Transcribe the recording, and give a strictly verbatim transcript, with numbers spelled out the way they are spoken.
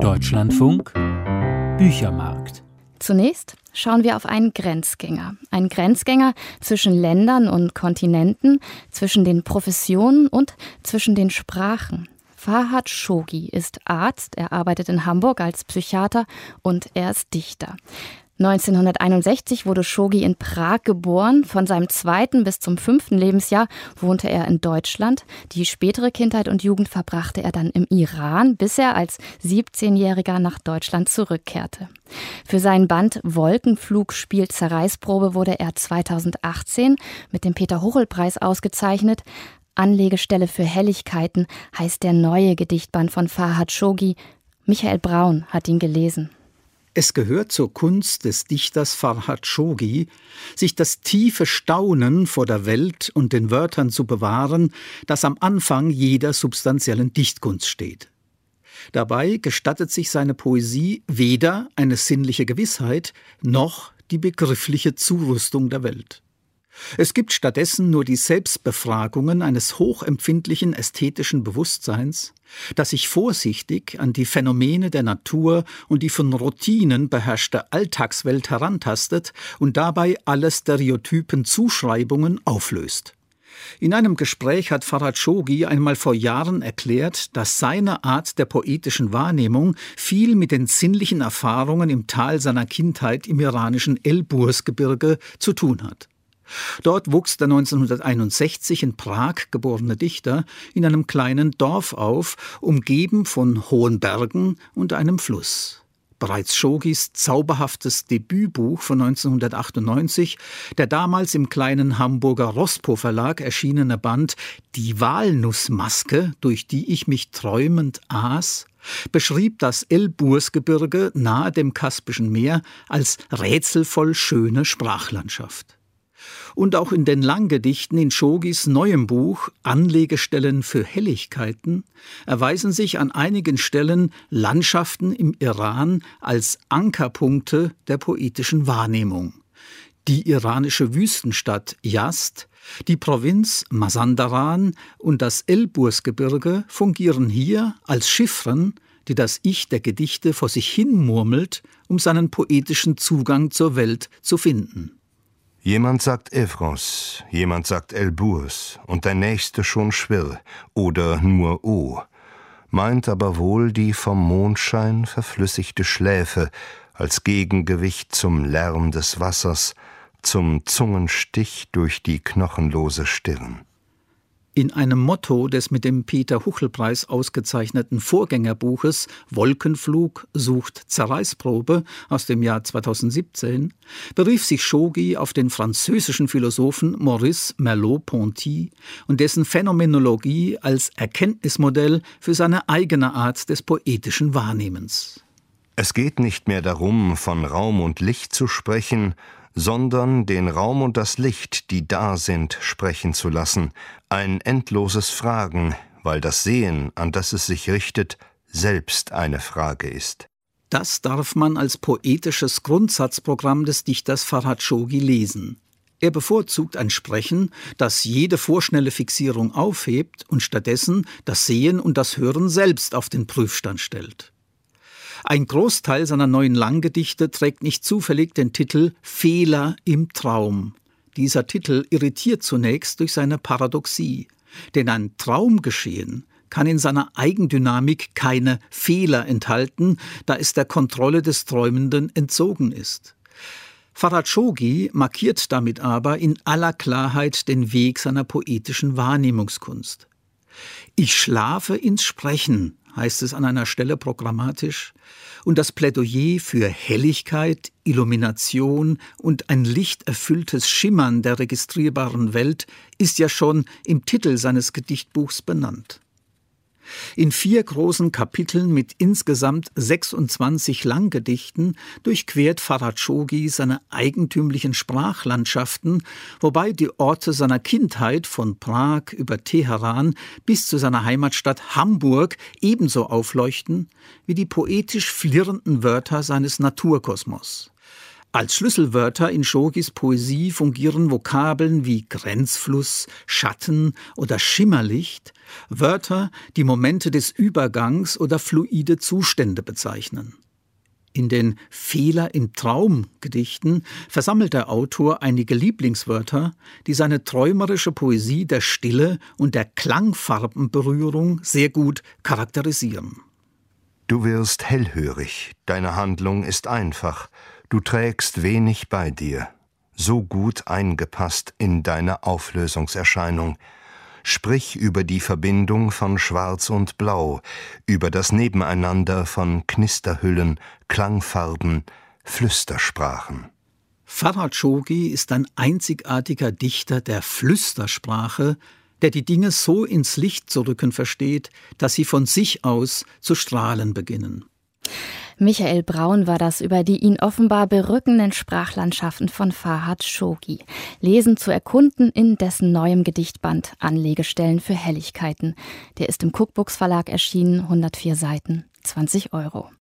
Deutschlandfunk Büchermarkt. Zunächst schauen wir auf einen Grenzgänger. Einen Grenzgänger zwischen Ländern und Kontinenten, zwischen den Professionen und zwischen den Sprachen. Farhad Shoghi ist Arzt, er arbeitet in Hamburg als Psychiater und er ist Dichter. neunzehnhunderteinundsechzig wurde Shoghi in Prag geboren. Von seinem zweiten bis zum fünften Lebensjahr wohnte er in Deutschland. Die spätere Kindheit und Jugend verbrachte er dann im Iran, bis er als siebzehnjähriger nach Deutschland zurückkehrte. Für seinen Band Wolkenflug spielt Zerreißprobe wurde er zweitausendachtzehn mit dem Peter-Huchel-Preis ausgezeichnet. Anlegestelle für Helligkeiten heißt der neue Gedichtband von Farhad Shoghi. Michael Braun hat ihn gelesen. Es gehört zur Kunst des Dichters Farhad Shoghi, sich das tiefe Staunen vor der Welt und den Wörtern zu bewahren, das am Anfang jeder substanziellen Dichtkunst steht. Dabei gestattet sich seine Poesie weder eine sinnliche Gewissheit noch die begriffliche Zurüstung der Welt. Es gibt stattdessen nur die Selbstbefragungen eines hochempfindlichen ästhetischen Bewusstseins, das sich vorsichtig an die Phänomene der Natur und die von Routinen beherrschte Alltagswelt herantastet und dabei alle stereotypen Zuschreibungen auflöst. In einem Gespräch hat Farhad Shoghi einmal vor Jahren erklärt, dass seine Art der poetischen Wahrnehmung viel mit den sinnlichen Erfahrungen im Tal seiner Kindheit im iranischen Elburz-Gebirge zu tun hat. Dort wuchs der neunzehnhunderteinundsechzig in Prag geborene Dichter in einem kleinen Dorf auf, umgeben von hohen Bergen und einem Fluss. Bereits Shoghis zauberhaftes Debütbuch von neunzehnhundertachtundneunzig, der damals im kleinen Hamburger Rospo Verlag erschienene Band »Die Walnussmaske, durch die ich mich träumend aß«, beschrieb das Elburz-Gebirge nahe dem Kaspischen Meer als rätselvoll schöne Sprachlandschaft. Und auch in den Langgedichten in Shoghis neuem Buch »Anlegestellen für Helligkeiten« erweisen sich an einigen Stellen Landschaften im Iran als Ankerpunkte der poetischen Wahrnehmung. Die iranische Wüstenstadt Yazd, die Provinz Mazandaran und das Elburz-Gebirge fungieren hier als Chiffren, die das Ich der Gedichte vor sich hin murmelt, um seinen poetischen Zugang zur Welt zu finden. Jemand sagt Evros, jemand sagt Elburz und der Nächste schon Schwirr oder nur O, meint aber wohl die vom Mondschein verflüssigte Schläfe als Gegengewicht zum Lärm des Wassers, zum Zungenstich durch die knochenlose Stirn. In einem Motto des mit dem Peter-Huchel-Preis ausgezeichneten Vorgängerbuches »Wolkenflug sucht Zerreißprobe« aus dem Jahr zweitausendsiebzehn berief sich Shoghi auf den französischen Philosophen Maurice Merleau-Ponty und dessen Phänomenologie als Erkenntnismodell für seine eigene Art des poetischen Wahrnehmens. Es geht nicht mehr darum, von Raum und Licht zu sprechen, sondern den Raum und das Licht, die da sind, sprechen zu lassen, ein endloses Fragen, weil das Sehen, an das es sich richtet, selbst eine Frage ist. Das darf man als poetisches Grundsatzprogramm des Dichters Farhad Shoghi lesen. Er bevorzugt ein Sprechen, das jede vorschnelle Fixierung aufhebt und stattdessen das Sehen und das Hören selbst auf den Prüfstand stellt. Ein Großteil seiner neuen Langgedichte trägt nicht zufällig den Titel »Fehler im Traum«. Dieser Titel irritiert zunächst durch seine Paradoxie, denn ein Traumgeschehen kann in seiner Eigendynamik keine Fehler enthalten, da es der Kontrolle des Träumenden entzogen ist. Farhad Shoghi markiert damit aber in aller Klarheit den Weg seiner poetischen Wahrnehmungskunst. »Ich schlafe ins Sprechen«, heißt es an einer Stelle programmatisch, und das Plädoyer für Helligkeit, Illumination und ein lichterfülltes Schimmern der registrierbaren Welt ist ja schon im Titel seines Gedichtbuchs benannt. In vier großen Kapiteln mit insgesamt sechsundzwanzig Langgedichten durchquert Farhad Shoghi seine eigentümlichen Sprachlandschaften, wobei die Orte seiner Kindheit von Prag über Teheran bis zu seiner Heimatstadt Hamburg ebenso aufleuchten wie die poetisch flirrenden Wörter seines Naturkosmos. Als Schlüsselwörter in Shogis Poesie fungieren Vokabeln wie Grenzfluss, Schatten oder Schimmerlicht, Wörter, die Momente des Übergangs oder fluide Zustände bezeichnen. In den Fehler im Traum Gedichten versammelt der Autor einige Lieblingswörter, die seine träumerische Poesie der Stille und der Klangfarbenberührung sehr gut charakterisieren. Du wirst hellhörig, deine Handlung ist einfach, du trägst wenig bei dir, so gut eingepasst in deine Auflösungserscheinung. Sprich über die Verbindung von Schwarz und Blau, über das Nebeneinander von Knisterhüllen, Klangfarben, Flüstersprachen. Farhad Shogi ist ein einzigartiger Dichter der Flüstersprache, der die Dinge so ins Licht zu rücken versteht, dass sie von sich aus zu strahlen beginnen. Michael Braun war das über die ihn offenbar berückenden Sprachlandschaften von Farhad Shogi. Lesen zu erkunden in dessen neuem Gedichtband Anlegestellen für Helligkeiten. Der ist im Cookbooks Verlag erschienen, hundertvier Seiten, zwanzig Euro.